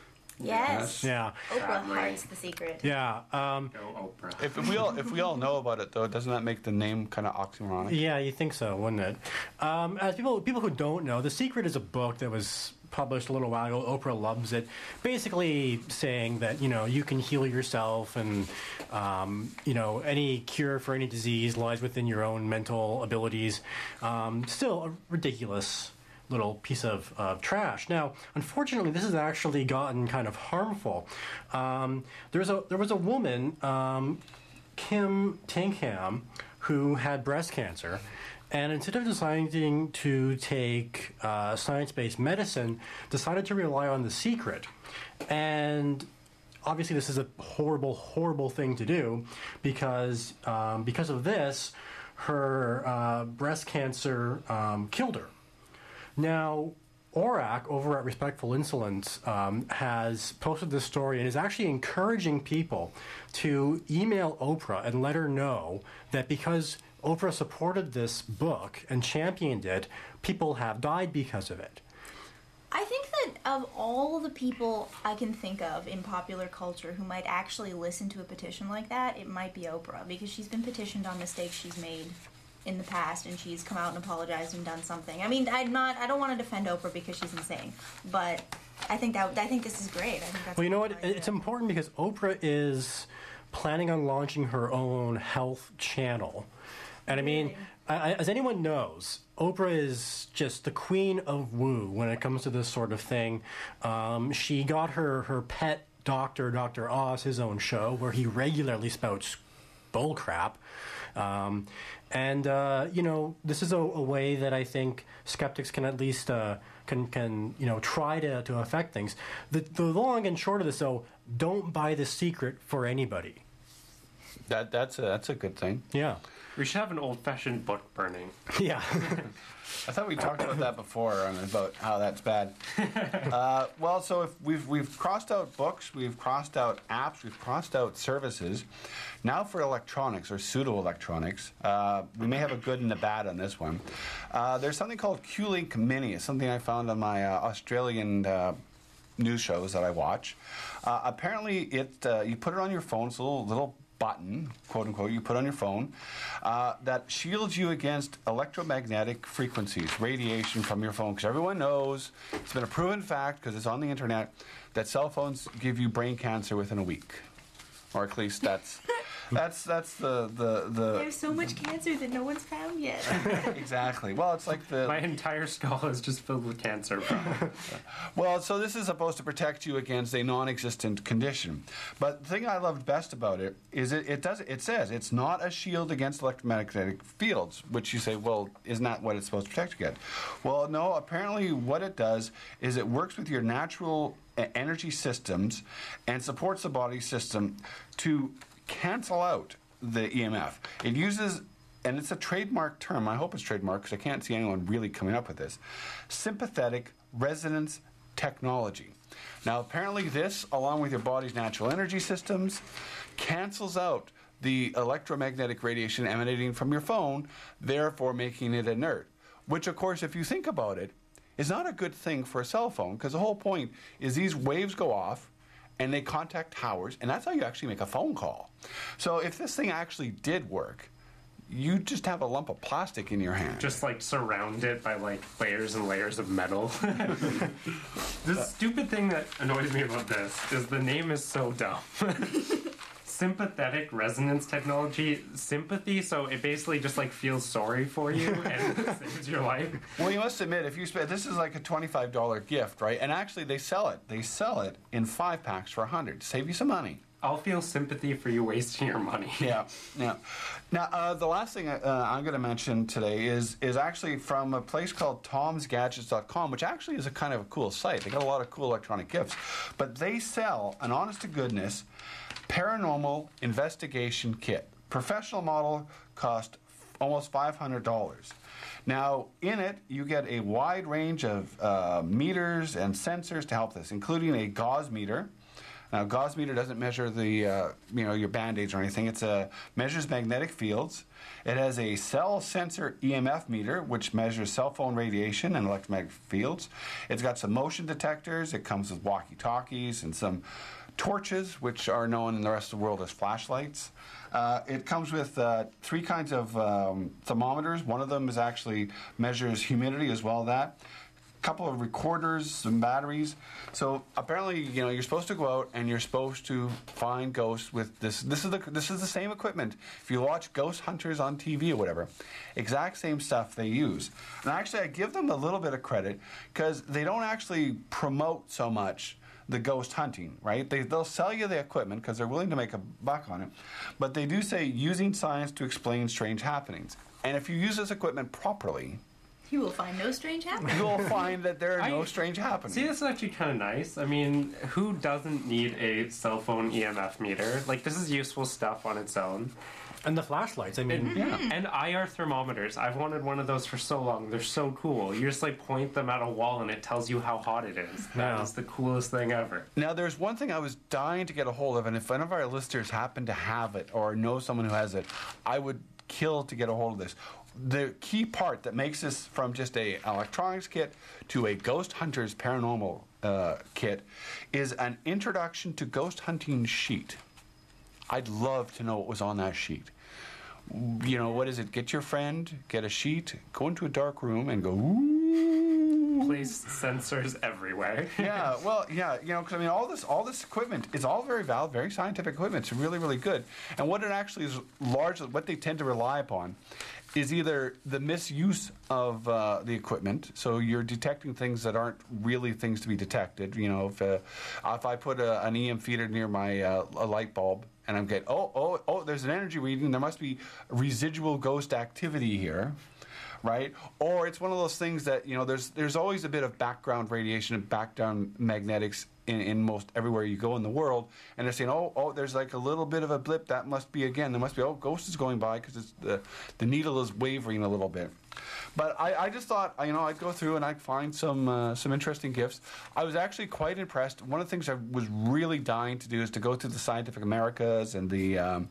Yes. Yeah. Oprah Heart's The Secret. Yeah. Um, Go Oprah. If, if we all if we all know about it, though, doesn't that make the name kind of oxymoronic? Yeah, you think so, wouldn't it? Um, as people people who don't know, The Secret is a book that was published a little while ago. Oprah loves it. Basically saying that, you know, you can heal yourself and, um, you know, any cure for any disease lies within your own mental abilities. Um, still a ridiculous little piece of uh, trash. Now, unfortunately, this has actually gotten kind of harmful. Um, there's a there was a woman, um, Kim Tinkham, who had breast cancer, and instead of deciding to take uh, science-based medicine, decided to rely on The Secret. And obviously, this is a horrible, horrible thing to do, because um, because of this, her uh, breast cancer um, killed her. Now, O R A C over at Respectful Insolence um, has posted this story and is actually encouraging people to email Oprah and let her know that because Oprah supported this book and championed it, people have died because of it. I think that of all the people I can think of in popular culture who might actually listen to a petition like that, it might be Oprah, because she's been petitioned on mistakes she's made in the past, and she's come out and apologized and done something. I mean, I'm not. I don't want to defend Oprah because she's insane, but I think that I think this is great. I think that's well, you know what? It's important because Oprah is planning on launching her own health channel, and I mean, I, as anyone knows, Oprah is just the queen of woo when it comes to this sort of thing. Um, she got her her pet doctor, Doctor Oz, his own show where he regularly spouts bull crap. Um, and, uh, you know, this is a, a way that I think skeptics can at least, uh, can, can, you know, try to, to affect things. The, the long and short of this, though, don't buy The Secret for anybody. That That's a, that's a good thing. Yeah. We should have an old-fashioned book burning. Yeah. I thought we talked about that before, and about how that's bad. Uh, well, so if we've we've crossed out books, we've crossed out apps, we've crossed out services. Now for electronics or pseudo-electronics, uh, we may have a good and a bad on this one. Uh, there's something called Q-Link Mini. It's something I found on my uh, Australian uh, news shows that I watch. Uh, apparently, it uh, you put it on your phone. It's a little little button, quote unquote, you put on your phone uh, that shields you against electromagnetic frequencies, radiation from your phone. Because everyone knows, it's been a proven fact, because it's on the internet, that cell phones give you brain cancer within a week. Or at least that's that's that's the the, the There's so much cancer that no one's found yet. Exactly. Well, it's like the my entire skull is just filled with cancer. Well, so this is supposed to protect you against a non-existent condition. But the thing I loved best about it is it, it does it says it's not a shield against electromagnetic fields, which you say, well, isn't that what it's supposed to protect you against? Well, no. Apparently, what it does is it works with your natural energy systems and supports the body system to cancel out the E M F. It uses, and it's a trademark term, I hope it's trademark because I can't see anyone really coming up with this, sympathetic resonance technology. Now, apparently this, along with your body's natural energy systems, cancels out the electromagnetic radiation emanating from your phone, therefore making it inert. Which, of course, if you think about it, is not a good thing for a cell phone, because the whole point is these waves go off and they contact towers, and that's how you actually make a phone call. So if this thing actually did work, you just have a lump of plastic in your hand. Just like surrounded by like layers and layers of metal. The stupid thing that annoys me about this is the name is so dumb. Sympathetic resonance technology, sympathy, so it basically just like feels sorry for you and saves your life. Well, you must admit, if you spend, this is like a twenty-five dollar gift, right? And actually they sell it. They sell it in five packs for one hundred to save you some money. I'll feel sympathy for you wasting your money. Yeah, yeah. Now, uh, the last thing uh, I'm going to mention today is is actually from a place called toms gadgets dot com, which actually is a kind of a cool site. They got a lot of cool electronic gifts. But they sell an honest-to-goodness paranormal investigation kit. Professional model cost almost five hundred dollars. Now, in it, you get a wide range of uh, meters and sensors to help this, including a gauze meter. Now, gauze meter doesn't measure the, uh, you know, your Band-Aids or anything. It uh, measures magnetic fields. It has a cell sensor E M F meter, which measures cell phone radiation and electromagnetic fields. It's got some motion detectors. It comes with walkie-talkies and some torches, which are known in the rest of the world as flashlights. Uh, it comes with uh, three kinds of um, thermometers. One of them is actually measures humidity as well as that. Couple of recorders, some batteries. So apparently, you know, you're supposed to go out and you're supposed to find ghosts with this. This is the this is the same equipment. If you watch Ghost Hunters on T V or whatever, exact same stuff they use. And actually, I give them a little bit of credit because they don't actually promote so much the ghost hunting, right? They, they'll sell you the equipment because they're willing to make a buck on it. But they do say using science to explain strange happenings. And if you use this equipment properly, you will find no strange happenings. You'll find that there are I, no strange happenings. See, this is actually kind of nice. I mean, who doesn't need a cell phone E M F meter? Like, this is useful stuff on its own. And the flashlights, I mean, and, yeah. And I R thermometers. I've wanted one of those for so long. They're so cool. You just, like, point them at a wall and it tells you how hot it is. That Yeah. is the coolest thing ever. Now, there's one thing I was dying to get a hold of, and if one of our listeners happen to have it or know someone who has it, I would kill to get a hold of this. The key part that makes this from just a electronics kit to a Ghost Hunters paranormal uh, kit is an introduction to ghost hunting sheet. I'd love to know what was on that sheet. You know, what is it? Get your friend, get a sheet, go into a dark room and go, ooh. Place sensors everywhere. Yeah, well, yeah, you know, because I mean, all this, all this equipment is all very valid, very scientific equipment. It's really, really good. And what it actually is largely, what they tend to rely upon, is either the misuse of uh, the equipment, so you're detecting things that aren't really things to be detected. You know, if uh, if I put a, an E M feeder near my uh, a light bulb and I'm getting, oh, oh, oh, there's an energy reading, there must be residual ghost activity here. Right? Or it's one of those things that, you know, there's there's always a bit of background radiation and background magnetics in, in most everywhere you go in the world, and they're saying, oh, oh, there's like a little bit of a blip, that must be, again, there must be, oh, ghost is going by because the, the needle is wavering a little bit. But I, I just thought, you know, I'd go through and I'd find some uh, some interesting gifts. I was actually quite impressed. One of the things I was really dying to do is to go through the Scientific Americas and the um,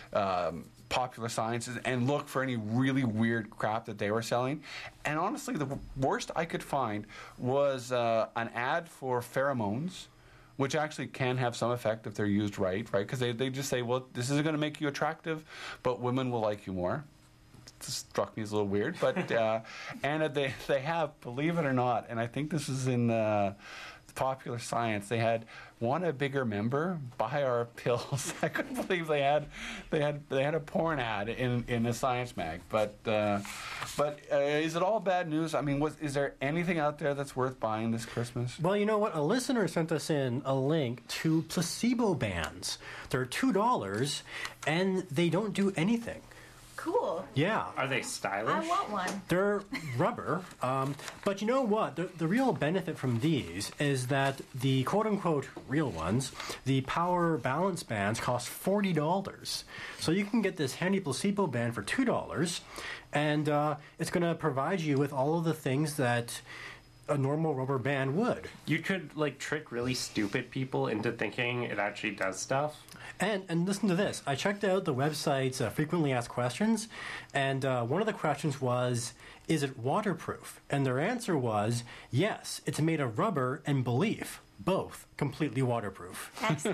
um, Popular Sciences and look for any really weird crap that they were selling. And honestly, the worst I could find was uh, an ad for pheromones, which actually can have some effect if they're used right, right? Because they, they just say, well, this isn't going to make you attractive, but women will like you more. This struck me as a little weird, but uh, and they they have, believe it or not, and I think this is in uh, Popular Science. They had want a bigger member, buy our pills. I couldn't believe they had they had they had a porn ad in in a science mag. But uh, but uh, is it all bad news? I mean, was, is there anything out there that's worth buying this Christmas? Well, you know what? A listener sent us in a link to placebo bands. They're two dollars, and they don't do anything. Cool. Yeah. Are they stylish? I want one. They're rubber. Um, but you know what? The, the real benefit from these is that the quote-unquote real ones, the power balance bands, cost forty dollars. So you can get this handy placebo band for two dollars, and uh, it's going to provide you with all of the things that a normal rubber band would. You could like trick really stupid people into thinking it actually does stuff. And and listen to this. I checked out the website's uh, frequently asked questions, and uh, one of the questions was, "Is it waterproof?" And their answer was, "Yes, it's made of rubber and belief, both completely waterproof."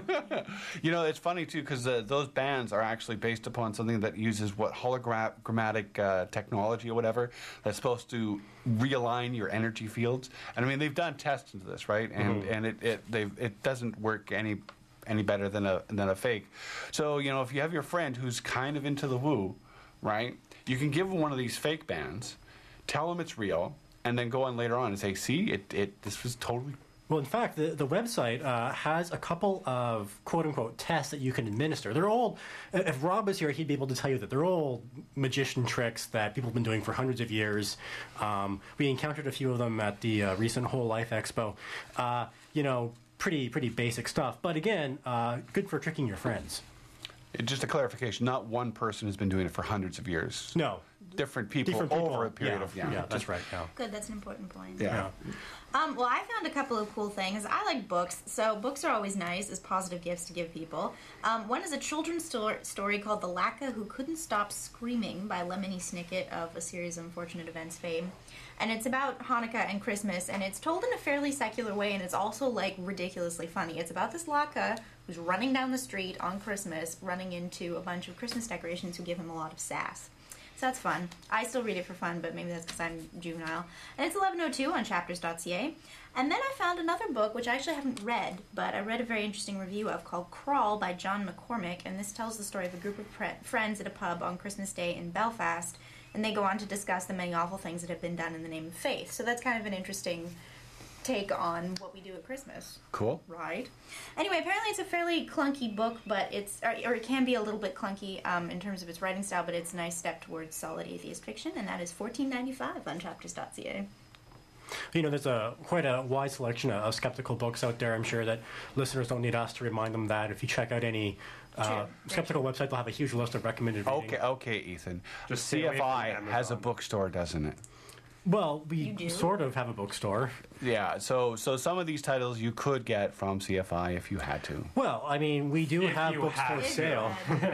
You know, it's funny too because uh, those bands are actually based upon something that uses what hologrammatic uh, technology or whatever that's supposed to realign your energy fields. And I mean, they've done tests into this, right? And Mhm. and it it they it doesn't work any any better than a than a fake. So you know, if you have your friend who's kind of into the woo, right? You can give them one of these fake bands, tell them it's real, and then go on later on and say, "See, it it this was totally." Well, in fact, the, the website uh, has a couple of quote-unquote tests that you can administer. They're all, if Rob was here, he'd be able to tell you that they're all magician tricks that people have been doing for hundreds of years. Um, we encountered a few of them at the uh, recent Whole Life Expo. Uh, you know, pretty pretty basic stuff. But again, uh, good for tricking your friends. Just a clarification, not one person has been doing it for hundreds of years. No. Different people, Different people. over a period Yeah, of time. yeah, that's right, yeah. Good, that's an important point. Yeah. Um, well, I found a couple of cool things. I like books, so books are always nice as positive gifts to give people. Um, one is a children's sto- story called The Lacka Who Couldn't Stop Screaming by Lemony Snicket of A Series of Unfortunate Events fame. And it's about Hanukkah and Christmas, and it's told in a fairly secular way, and it's also, like, ridiculously funny. It's about this Lacka who's running down the street on Christmas, running into a bunch of Christmas decorations who give him a lot of sass. So that's fun. I still read it for fun, but maybe that's because I'm juvenile. And it's eleven oh two on chapters dot c a. And then I found another book, which I actually haven't read, but I read a very interesting review of, called Crawl by John McCormick, and this tells the story of a group of pre- friends at a pub on Christmas Day in Belfast, and they go on to discuss the many awful things that have been done in the name of faith. So that's kind of an interesting take on what we do at Christmas. Cool. Right. Anyway, apparently it's a fairly clunky book, but it's, or, or it can be a little bit clunky um, in terms of its writing style, but it's a nice step towards solid atheist fiction, and that is fourteen ninety-five on chapters dot c a. You know, there's a quite a wide selection of skeptical books out there. I'm sure that listeners don't need us to remind them that. If you check out any uh, skeptical website, they'll have a huge list of recommended reading. Okay, okay, Ethan. Just stay away C F I from has a bookstore, doesn't it? Well, we sort of have a bookstore. Yeah, so so some of these titles you could get from C F I if you had to. Well, I mean, we do If have you books had for to. sale.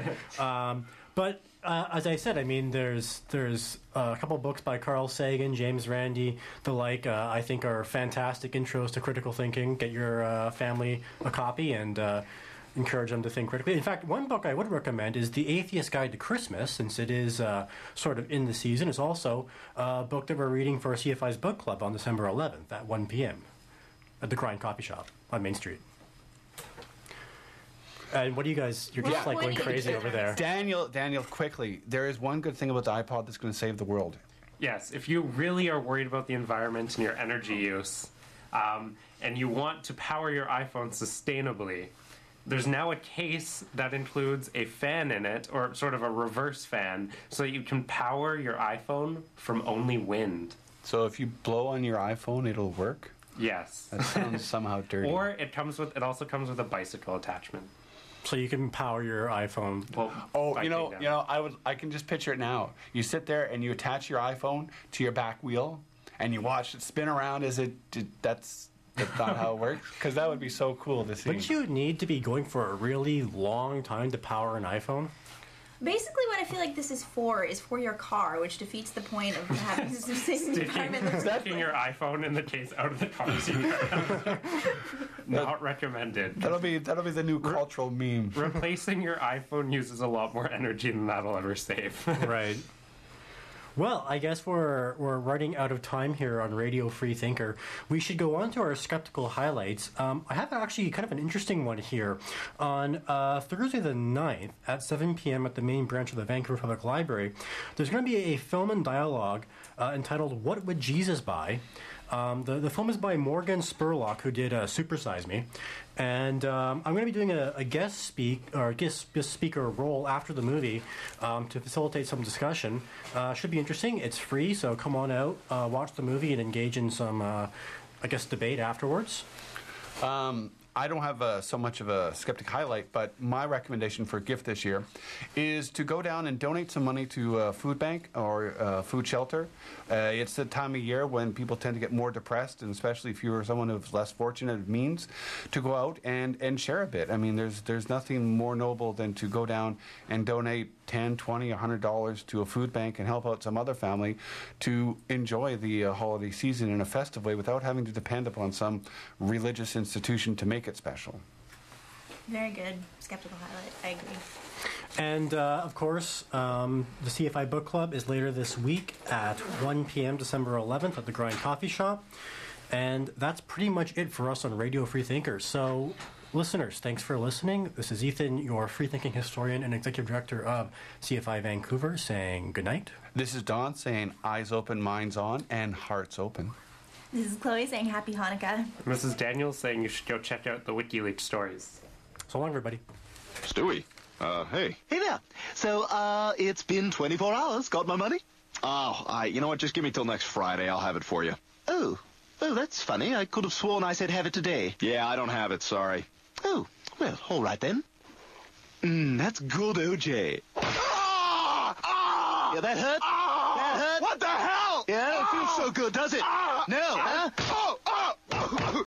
um, but uh, as I said, I mean, there's there's uh, a couple books by Carl Sagan, James Randi, the like. Uh, I think are fantastic intros to critical thinking. Get your uh, family a copy and uh, encourage them to think critically. In fact, one book I would recommend is The Atheist Guide to Christmas, since it is uh, sort of in the season. It's also a book that we're reading for C F I's book club on December eleventh at one p.m. at the Grind Coffee Shop on Main Street. And what do you guys? You're just Yeah. like going crazy over there. Daniel, Daniel, quickly. There is one good thing about the iPod that's going to save the world. Yes, if you really are worried about the environment and your energy use, um, and you want to power your iPhone sustainably, there's now a case that includes a fan in it, or sort of a reverse fan, so that you can power your iPhone from only wind. So if you blow on your iPhone, it'll work? Yes. That sounds somehow dirty. Or it comes with. It also comes with a bicycle attachment. So you can power your iPhone. Well, Oh, you know, you know, I would, I can just picture it now. You sit there and you attach your iPhone to your back wheel, and you watch it spin around as it. it that's that's not how it works. Because that would be so cool to see. Wouldn't you need to be going for a really long time to power an iPhone? Basically, what I feel like this is for is for your car, which defeats the point of having this thing Sticking, sticking your iPhone in the case out of the car seat. Not recommended. That'll be that'll be the new cultural meme. Replacing your iPhone uses a lot more energy than that'll ever save. Right. Well, I guess we're we're running out of time here on Radio Free Thinker. We should go on to our skeptical highlights. Um, I have actually kind of an interesting one here. On uh, Thursday the ninth at seven p.m. at the main branch of the Vancouver Public Library, there's going to be a film and dialogue uh, entitled "What Would Jesus Buy?" Um, the, the film is by Morgan Spurlock, who did uh, Super Size Me. And um, I'm going to be doing a, a guest speak or guest, guest speaker role after the movie um, to facilitate some discussion. Uh, should be interesting. It's free, so come on out, uh, watch the movie, and engage in some, uh, I guess, debate afterwards. Um, I don't have uh, so much of a skeptic highlight, but my recommendation for a gift this year is to go down and donate some money to a food bank or a food shelter. Uh, it's the time of year when people tend to get more depressed, and especially if you're someone of less fortunate means, to go out and, and share a bit. I mean, there's there's nothing more noble than to go down and donate ten, twenty, one hundred dollars to a food bank and help out some other family to enjoy the uh, holiday season in a festive way without having to depend upon some religious institution to make it special. Very good. Skeptical highlight. I agree. And, uh, of course, um, the C F I Book Club is later this week at one p.m. December eleventh at the Grind Coffee Shop. And that's pretty much it for us on Radio Free Thinkers. So, listeners, thanks for listening. This is Ethan, your free-thinking historian and executive director of C F I Vancouver, saying good night. This is Don saying eyes open, minds on, and hearts open. This is Chloe saying happy Hanukkah. Missus Daniels saying you should go check out the WikiLeaks stories. So long, everybody. Stewie, uh, hey. Hey there. So, uh, it's been twenty-four hours. Got my money? Oh, I, you know what? Just give me till next Friday. I'll have it for you. Oh. Oh, that's funny. I could have sworn I said have it today. Yeah, I don't have it. Sorry. Oh, well, all right then. Mmm, that's good, O J. Ah! Ah! Yeah, that hurt? Ah! That hurt? What the hell? Yeah, it feels so good, does it? No, huh? Oh! Oh!